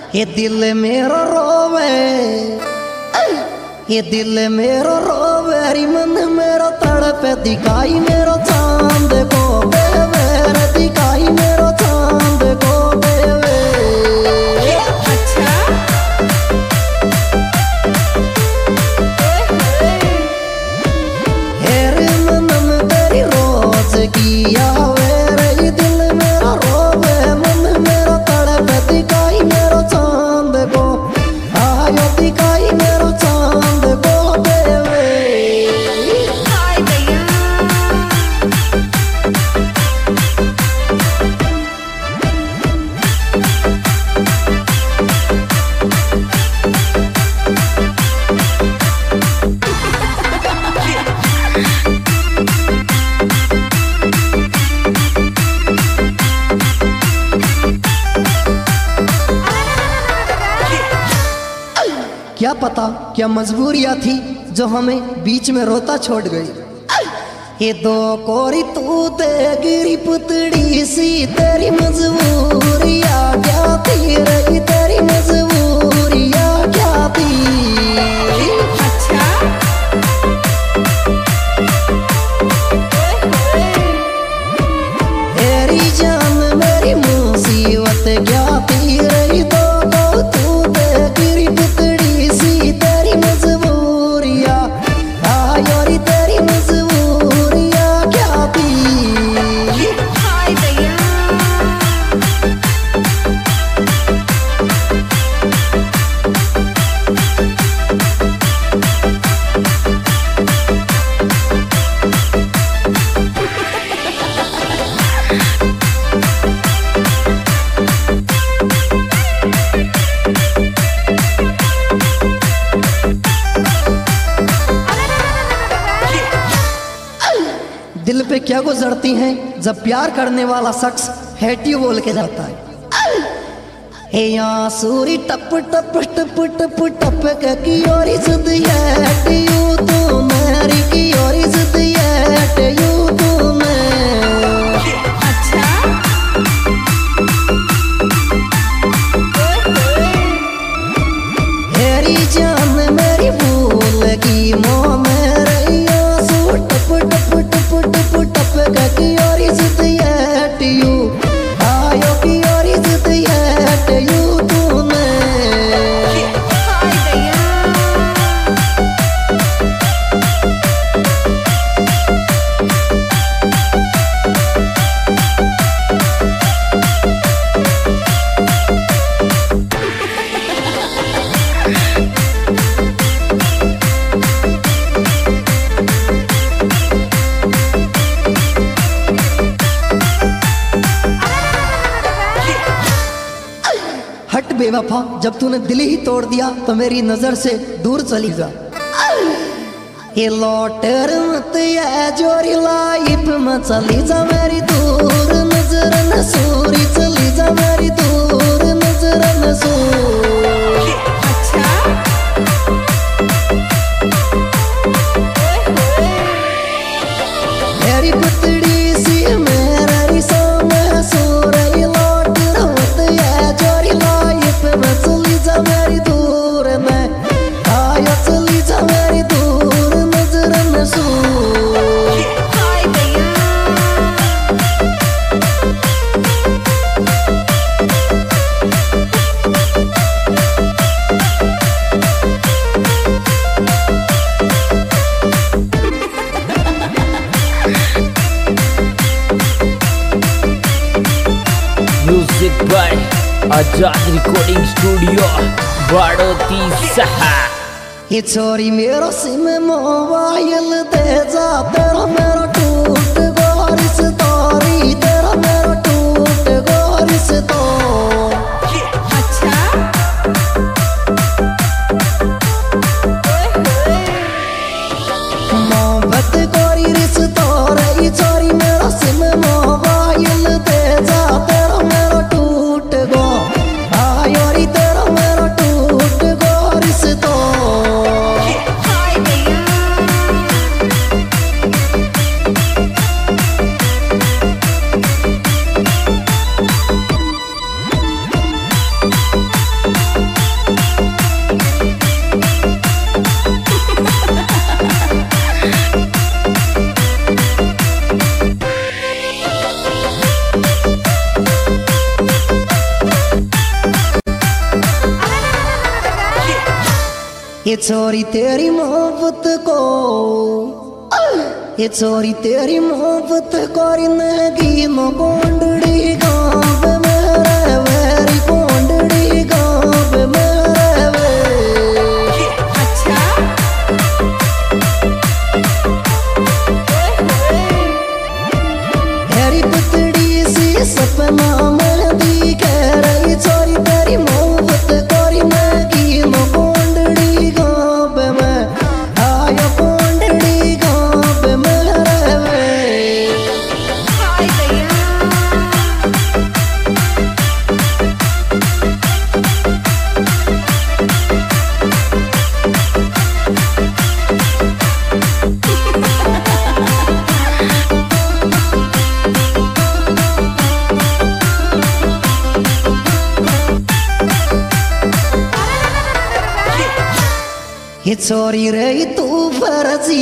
ये दिल मेरा रोवे, ये दिल मेरा रोवे, हरी मन मेरा तड़पे, दिखाई मेरा चांद को देवे रे, दिखाई मेरा चांद को देवे। अच्छा हेरे मनम तेरी रोज किया रे, ये दिल मेरा रोवे, मन मेरा तड़पे, दिखाई मेरा चांद को, आयो दिखाई मेरा चांद को देवे। क्या पता क्या मजबूरियां थी जो हमें बीच में रोता छोड़ गई। ये दो कोरी तू दे गिरी पुतड़ी सी, तेरी मजबूरियां क्या थी रे, तेरी मजबूरियां क्या थी। अच्छा तेरी जान मेरी मुसीबत क्या थी रे, दो तू दे गिरी पुतड़ी सी, तेरी मजबूरियां आयोरी, तेरी मजबूरियां क्या थी। दिल पे क्या गुजरती हैं जब प्यार करने वाला शख्स हैटी बोल के जाता है। हे आंसूरी टप टप टप टप टप की ओर जिद है यू तू मेरी, की ओर जिद है यू तू मैं। अच्छा मेरी जान मेरी भूल की मोह मेरे आंसू टप टप टप टप टप की ओर जिद है यू, आयो की ओर जिद है यू तू मैं। हट बेवफा, जब तूने दिल ही तोड़ दिया तो मेरी नजर से दूर चली जा। ये लौटर मत है जोरी लाइफ में चली जा मेरी दूर, नजर न सूरी चली जा मेरी दूर, नजर न सूरी। अच्छा मेरी पुतड़ी सी मेरी सामने सूर, लौट मत है जोरी लाइफ में चली जा मेरी दूर, मैं आया चली जा मेरी दूर, नजर न सूरी। Music by Azad recording studio Baroti सहा। ये छोरी मेरो सिम मोबाइल दे जा, तेरा मेरा टूट गो रिश्तेदारी, तेरा मेरा टूट गो रिश्तेदारी। अच्छा मोहब्बत कोरी रिश्तेदारी, ये छोरी मेरा सिम मोबाइल दे जा, तेरा मेरा टूट गो आयो री, तेरा मेरा टूट गो रिश्तेदारी। ये छोरी तेरी मोहब्बत को, ये छोरी तेरी मोहब्बत को रिनगी नो कोंडड़ी गाँव मेरे वेरी कोंडड़ी गाँव मेरे वे। अच्छा हेरी पतड़ी सी सपना में दिखे रही छोरी तेरी मोहब्बत को रिनगी नो कोंडड़ी गाँव में आयो कोंडड़ी गाँव मेरे वे। हाय भैया ये छोरी रे तू फर्जी,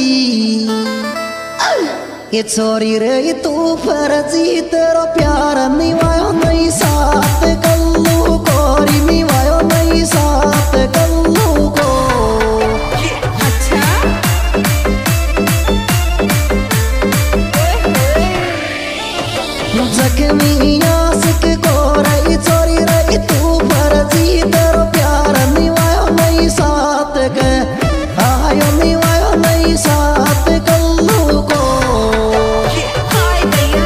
ये छोरी रे तू फर्जी तेरा प्यार निभायो नहीं साथ कल्लू कोरी निभायो नहीं साथ कल्लू को। अच्छा जख्मी आशिक को रे छोरी रे तू फर्जी तेरा प्यार निभायो नहीं साथ के आयो निभायो नहीं साथ कल्लू को। हाय भैया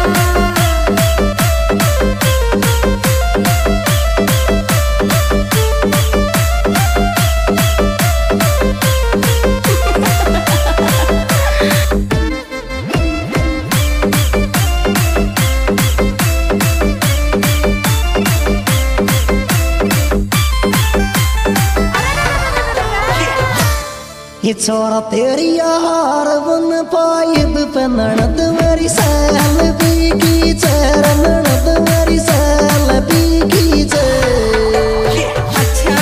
ये छोरा तेरी यार बन पाइब पे ननद मेरी सैल भी की चेर ननद मेरी सैल भी की चेर। अच्छा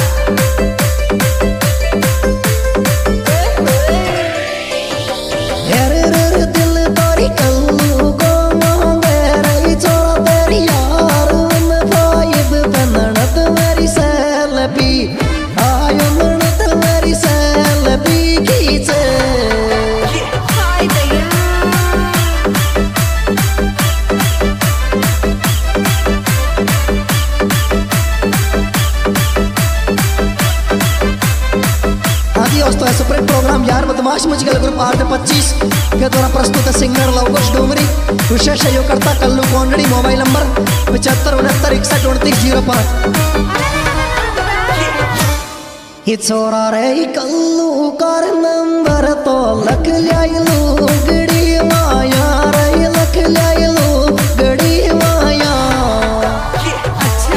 हेर दिल तारी कल्लू को मांगे रही छोरा तेरी यार बन पाइब पे ननद मेरी सैल भी आयो ननद मेरी सैल भी की चेर। हाय भैया हाँ जी दोस्तों, सुपरहिट प्रोग्राम यार बदमाश मुझगल ग्रुप आर्ट 25 के द्वारा प्रस्तुत है सिंगर लवकुश डोंगरी। विशेष सहयोगकर्ता कल्लू कोंडड़ी। Mobile number 7569612905। ये छोरा रे कल्लू कर नंबर तो लख लाइलू गड़ी माया रे लख लाइलू गड़ी माया। अच्छा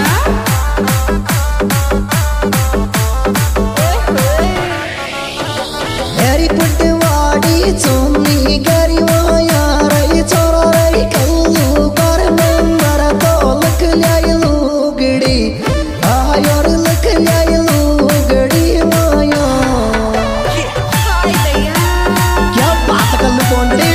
हेरी पटवाड़ी चोनी गरी माया रे छोरा रे कल्लू कर नंबर तो लख लाइलू गड़ी आयो रे लख लाइलू गड़ी माया। हाय भैया क्या बात है Kallu Kondri.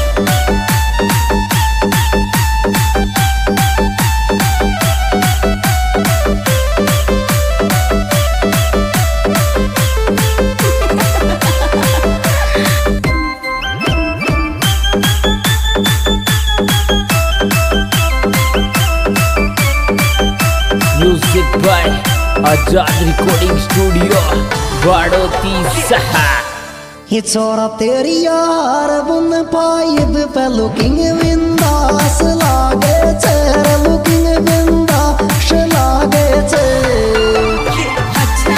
Music by Azad recording studio Baroti सहा। ये छोरा तेरी यार बन पाइब पे लुकिंग बिंदास लागे चेर लुकिंग बिंदास लागे चेर। अच्छा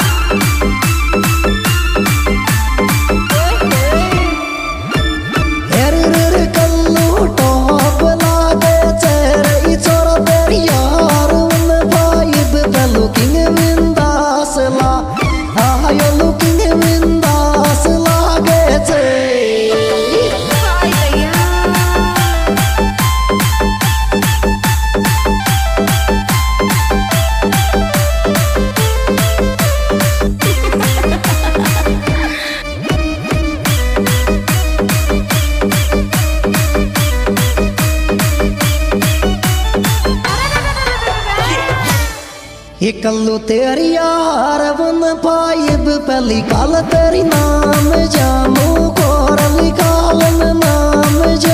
हेर कल्लू टॉप लागे चेर ये छोरा तेरी यार बन पाइब पे लुकिंग बिंदास ला आयो लुकिंग बिंदास लागे चेर। हाय भैया ये कल्लू तेरी यार वन पाइब पहली काल तेरी नाम जामू कोर लिखालन नाम जा